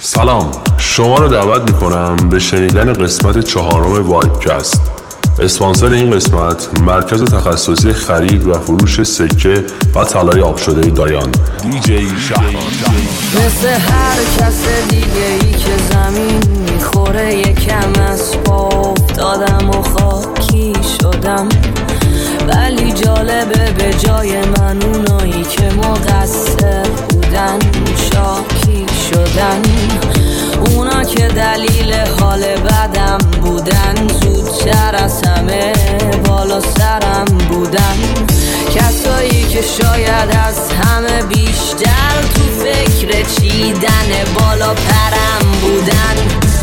سلام، شما رو دعوت میکنم به شنیدن قسمت 4 وایبکست. اسپانسر این قسمت مرکز تخصصی خرید و فروش سکه و طلای آب شده دایان، دیجی شهران. مثل هر کس دیگه ای که زمین میخوره یکم از پا افتادم و خاکی شدم، ولی جالبه به جای من اونایی که مقصر بودن شاکی شدن. اونا که دلیل حال بدم بودن زودتر از همه بالا سرم بودن. کسایی که شاید از همه بیشتر تو فکر چیدن بالا پرم بودن.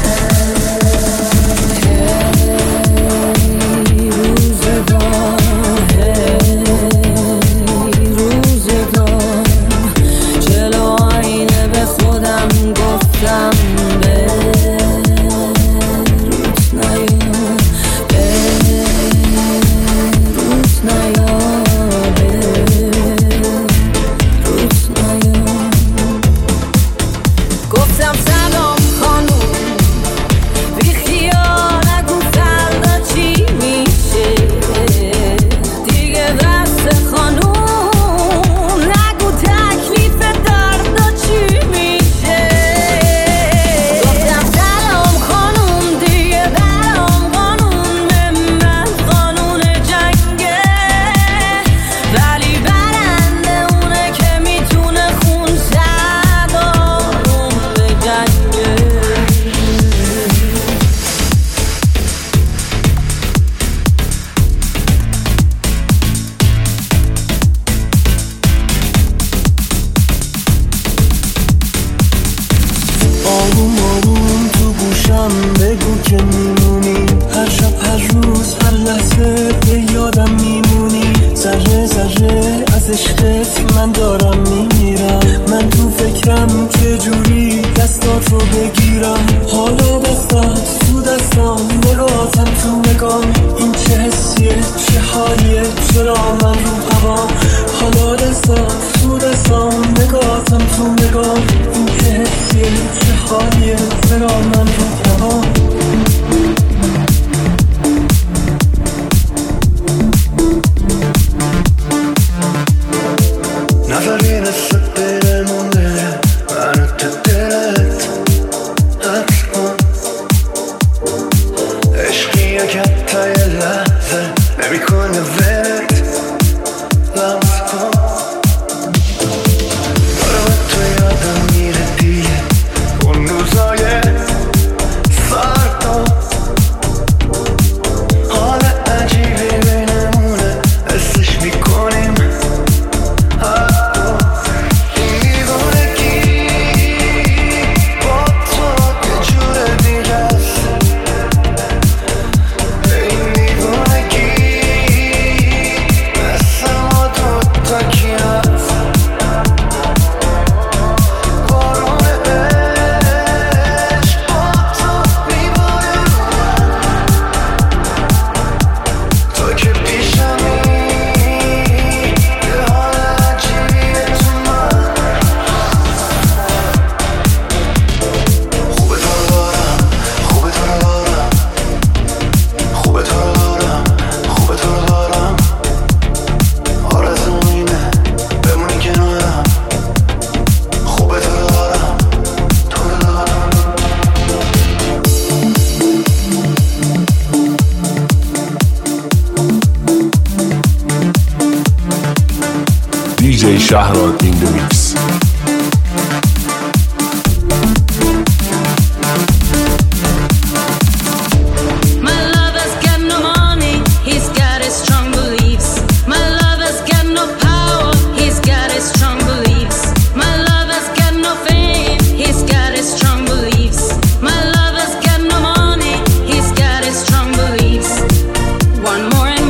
دیجی شهران این دو میکس.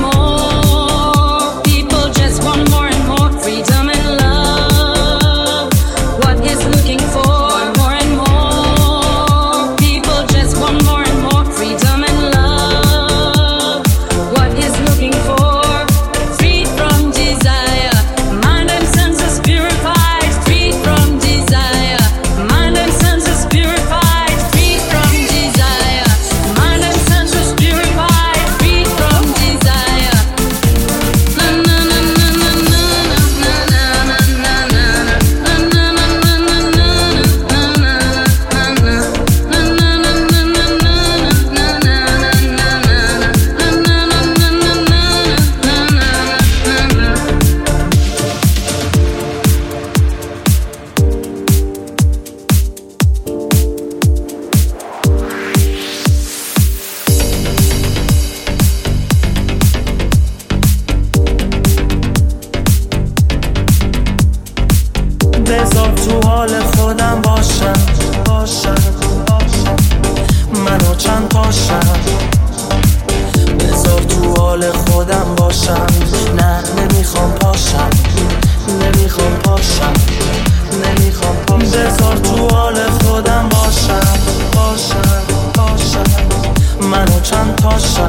Freedom and love. حال خودم باشم منو چند پاشم بذار تو حال خودم باشم نه نمیخوام پاشم بذار تو حال خودم باشم منو چند پاشم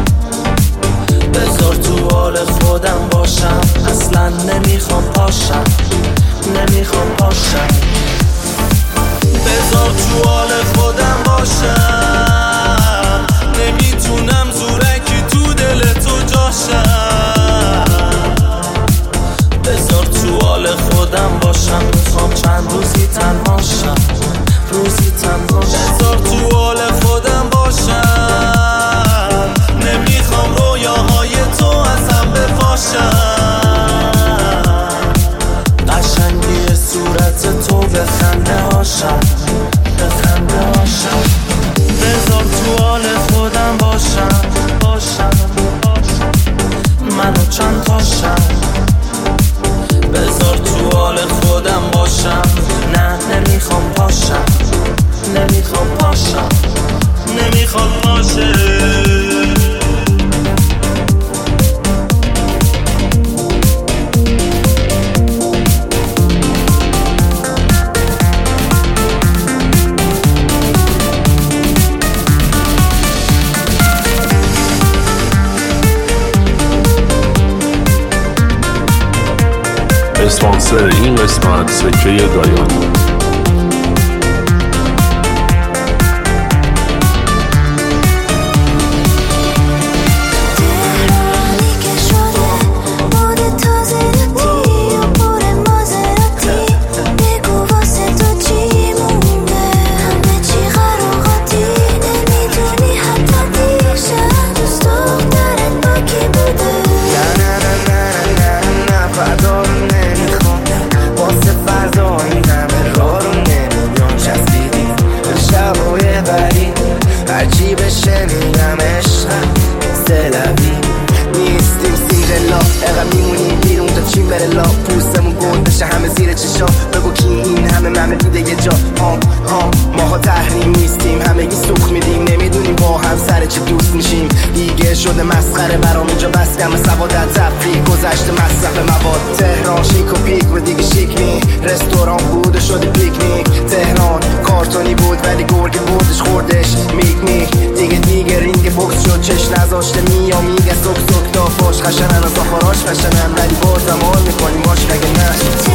بذار تو حال خودم باشم اصلا نمیخوام پاشم بذار تو حال خودم باشم نمیتونم زورکی تو دل تو جاشم بذار تو حال خودم باشم میخوام چند روزی تنها شم بذار تو حال خودم باشم نمیخوام رویاهای تو از هم بپاشم قشنگی صورت تو به خنده هاشم بذار تو حال خودم باشم منو چند تاشم بذار تو حال خودم باشم نه نمیخوام پاشم اسپانسر این قسمت سکه دایان. پوستمون گل بشه همه زیر چشا بگو کی این همه دیده یه جا ماها تحریم نیستیم همگی سوخ میدیم نمیدونیم با هم سر چه دوست میشیم دیگه شده مسخره برام اینجا بس کم سوادت تفریح گذشته مصرف مواد تهران شیک و پیک و دیگه شیک نی رستوران بود و شده پیکنیک تهران کارتونی بود ولی گرگ بودش خوردش میک دیگه رینگ بوکس شد چش نذاشته میگه سک تا فاش خشنن و زافاراش خشنن ولی بازم حال میکنیم باش مگه نه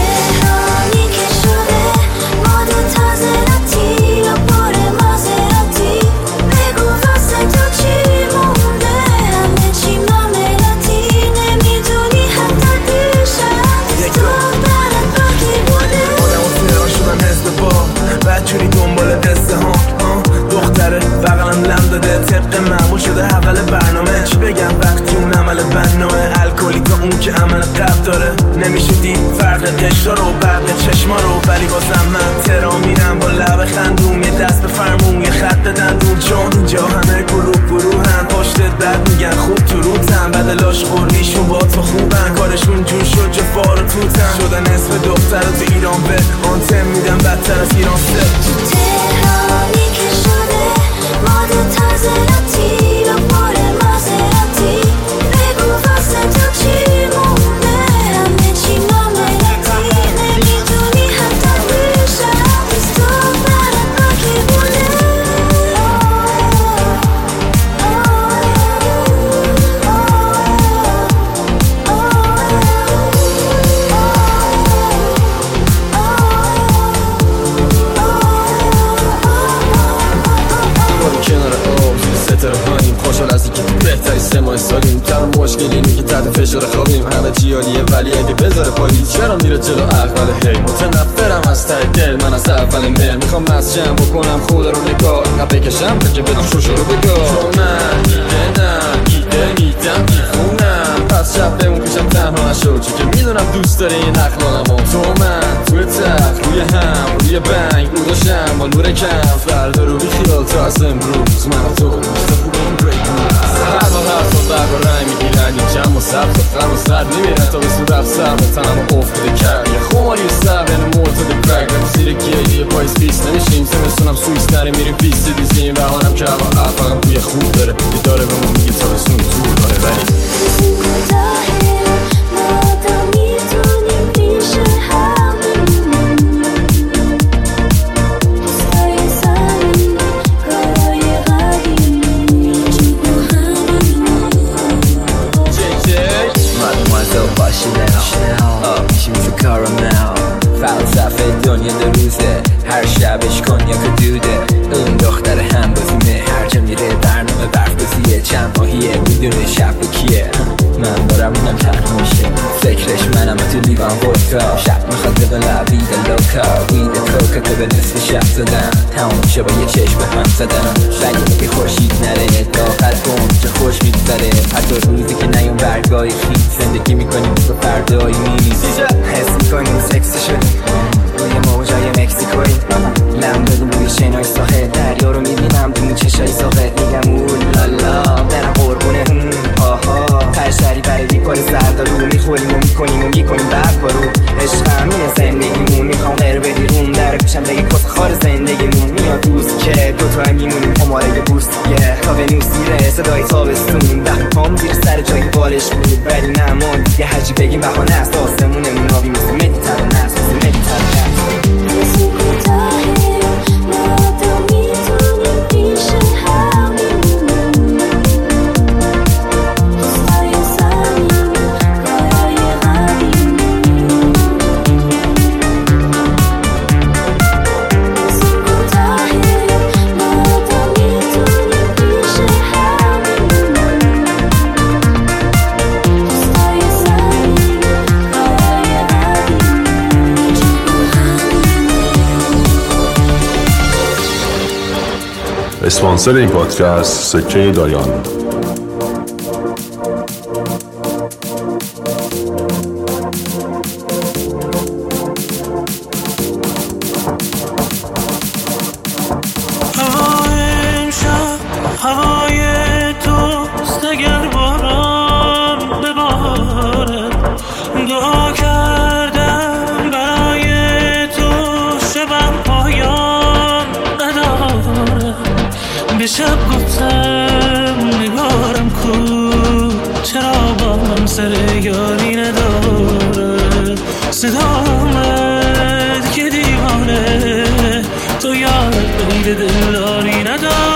تهرانی که شده ماد تازه راتی و پر مازراتی بگو واسه تو چی مونده همه چی معاملاتی نمیدونی حتی دیشب تو برات باقی بوده آدم و تهران شدن حزب با بدجوری دنبال قصه ها دختره بغلم لم داده طبق معمول شده اول برنامه چی بگم وقتی اون عمل بناه الکلی تا اون که عمل قبل داره نمیشه دید فرق قشتا رو برق چشما رو ولی بازم من تهران میرم با لب خندوم یه دست به فرمون یه خط به دندون چون اینجا همه گروه هم پشتت بد میگن خوب تو روتن بدلاش قرنیشون با تو خوبن کارشون جون شد جفا رو توتن شدن اسم دختر رو تو ایران به آنتم میدن بدتر از ایران سه تهرانی که شده ماد تازه راتی و پر مازراتی بگو واسه تو چی مونده همه چی معاملاتی نمیدونی حتی دیشب تو برات باقی بوده خوشحال از اینکه تو بهتری 3 ماه سالیم تنها مشکل اینه که تحت فشار خوابیم همه چی عالیه ولی اگه بذاره پاییز چرا میره جلو اول هی متنفرم از ته دل من از اول مهر میخوام مسجم بکنم خود رو نگاه اینقدر بکشم که بدون شوشو رو بگاه چون من ایده میدم میخونم پس شب بمون پیشم تنها نشو چون که میدونم دوست داری این اخلاقمو تو من توی تخت روی هم روی بنگ رو داشتم با نور کم فردا رو بیخیال تا از امروز من و تو هر برق و رنگ میگیرن یه جمع و سبز و خم و سر نمیرن تا به سود افسر با تنم و افتاده کرد یه خماری سر بین مرتد برگ و سیر یه دو روزه هر شبش کنیاک دوده اون دختر هم بازیمه هر جا میره برنامه برف بازیه چند ماهیه میدونه شب کیه من دارم اینم تنها میشه فکرش منم تو لیوان ودکا شب میخواد ببلا وید لوکا وید کوکا که به نصف شب زدم تمام میشه با یه چشم به هم زدم بگه که خورشید نره داخل کن چه خوش میگذره حتی روزی که نیون برگای خیلی زندگی میکنیم تو فردایی نیست حس میکنیم سکسی شدیم روی موجای مکسیکوی لم بدیم روی شنای ساحل دریا رو میبینم تو چشای ساقه میگم اولالا برم قربونه آها تشتری برای بیکار سردارو میخوریم و میکنیم بعد بارو عشق همینه زندگیمون میخوام غیر بدی روم در پیشم بگی کس خار زندگیمون میاد دوست که دوتای میمونیم هماره یه بورسیه تا ونوس میره صدای تابستون ده پام زیر سر جایی بالش بود ولی نمان یه هرچی بگیم بهانه است آسمونمون آبی مثل مدیترانه است مثل مدیترانه است اسپانسر این پادکست سکه دایان. هوای توست اگر باران ببارد دعا کردم برای تو شبم پایان ندارد به شب گفتم نگارم کو چرا با من سر یاری ندارد صدا آمد که دیوانه تو یاد غیر دلداری ندارد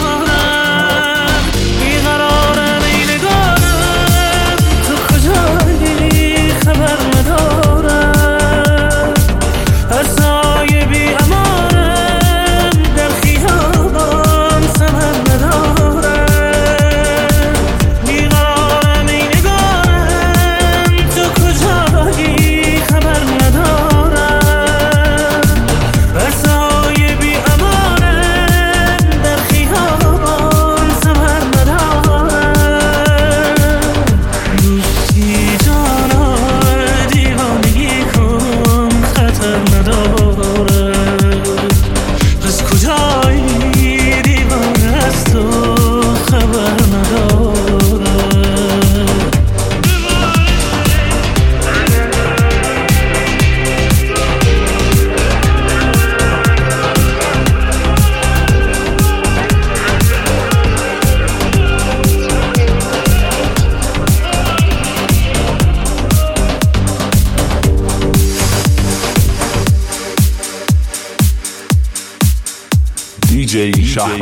DJ Shah.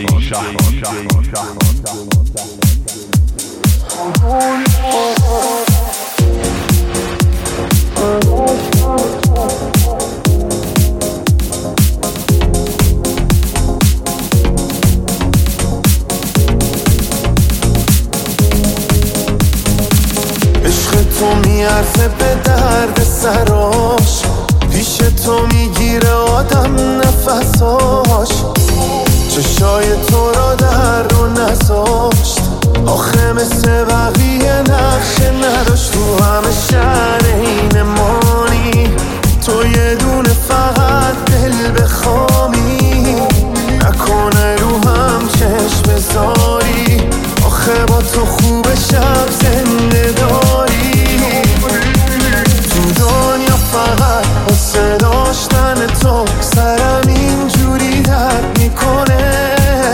عشق تو میارزه به درد سراش پیش تو میگیره آدم نفساش چشای تو را در رو نذاشت آخه مثل بقیه نقشه نداشت تو همه شهر این مانی تو یه دونه فقط دل بخوامی نکنه رو هم چشم بذاری آخه با تو خوب شب زنده داری تو دنیا فقط واسه داشتن تو سرم اینجوری درد میکنه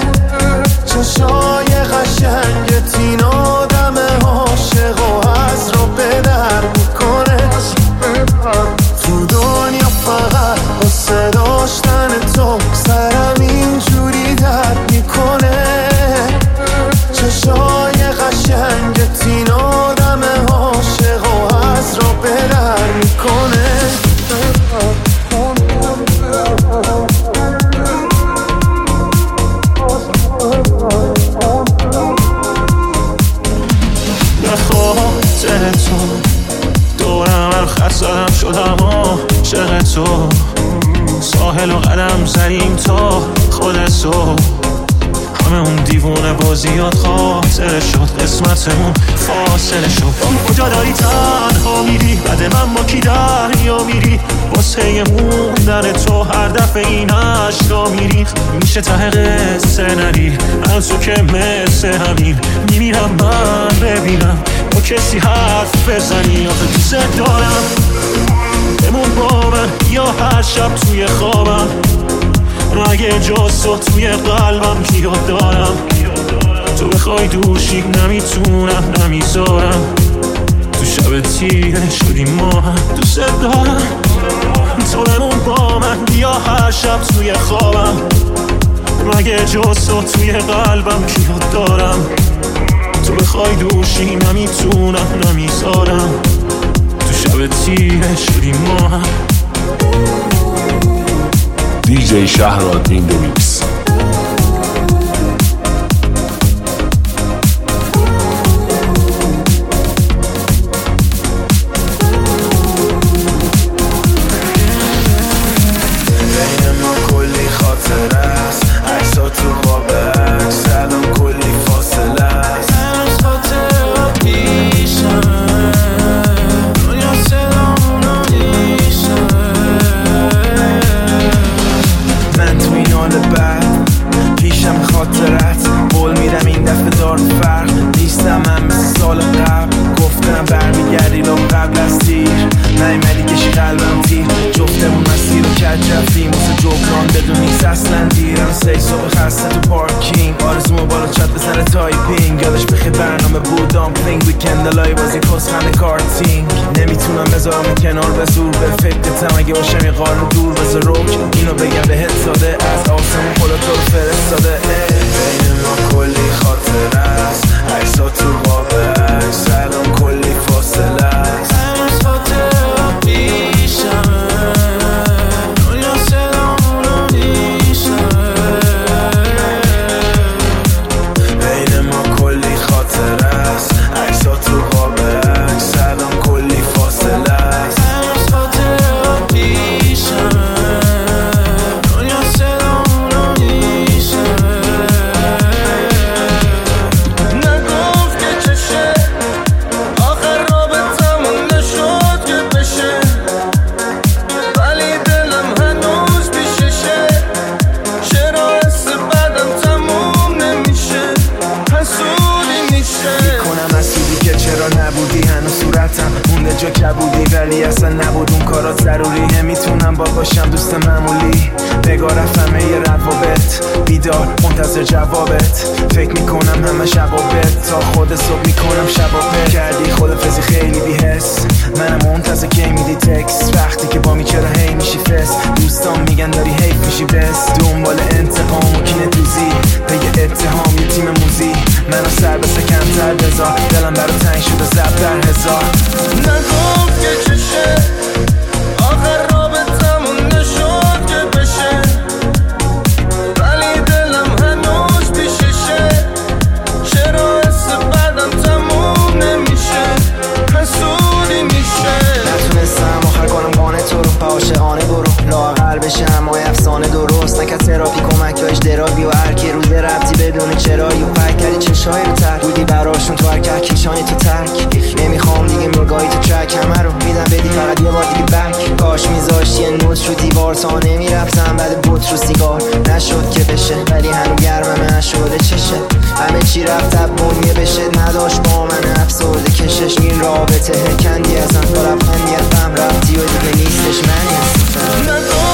چشای قشنگت این آدم عاشق و از رو به در میکنه تو دنیا فقط واسه داشتن تو سرم اینجوری درد میکنه چشای قشنگت تو ساحل و قدم زدیم تا خود صبح همه اون دیوونه بازیات خاطره شد قسمتمون فاصله شد کجا داری تنها میری بعد من با کی دریا میری واسه موندن تو هر دفعه این عشقا میری میشه ته قصه نری از تو که مثل همین میمیرم من ببینم با کسی حرف بزنی آخه دوست دارم بمون با من یا هر شب توی خوابم اگه جز تو توی قلبم یاد دارم تو بخوای دوشی نمیتونم نمیذارم تو شب تیره شدیم ما هم دوست دارم تو بمون با من بیا هر شب توی خوابم اگه جز تو توی قلبم یاد دارم تو بخوای دوشی نمیتونم نمیذارم تو شب تیره شدیم ما هم DJ Shahrod in the mix. رابطه کندی ازم تا لبخندی ازم رفتی و دیگه نیستش منی